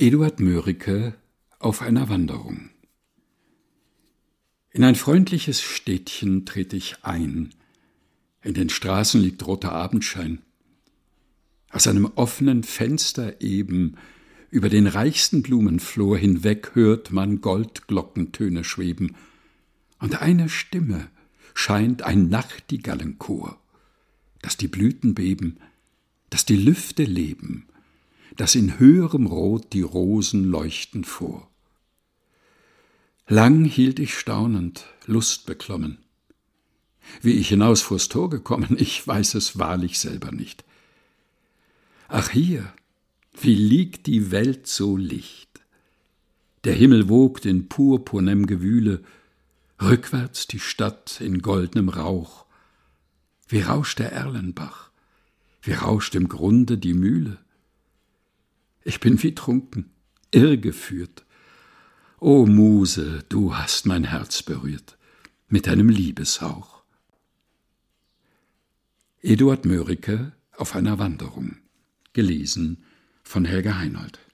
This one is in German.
Eduard Mörike auf einer Wanderung. In ein freundliches Städtchen trete ich ein. In den Straßen liegt roter Abendschein. Aus einem offenen Fenster eben, über den reichsten Blumenflor hinweg hört man Goldglockentöne schweben. Und eine Stimme scheint ein Nachtigallenchor, dass die Blüten beben, dass die Lüfte leben, dass in höherem Rot die Rosen leuchten vor. Lang hielt ich staunend, lustbeklommen. Wie ich hinaus vors Tor gekommen, ich weiß es wahrlich selber nicht. Ach hier, wie liegt die Welt so licht. Der Himmel wogt in purpurnem Gewühle, rückwärts die Stadt in goldnem Rauch. Wie rauscht der Erlenbach, wie rauscht im Grunde die Mühle. Ich bin wie trunken, irregeführt. O Muse, du hast mein Herz berührt, mit deinem Liebeshauch. Eduard Mörike auf einer Wanderung. Gelesen von Helga Heinold.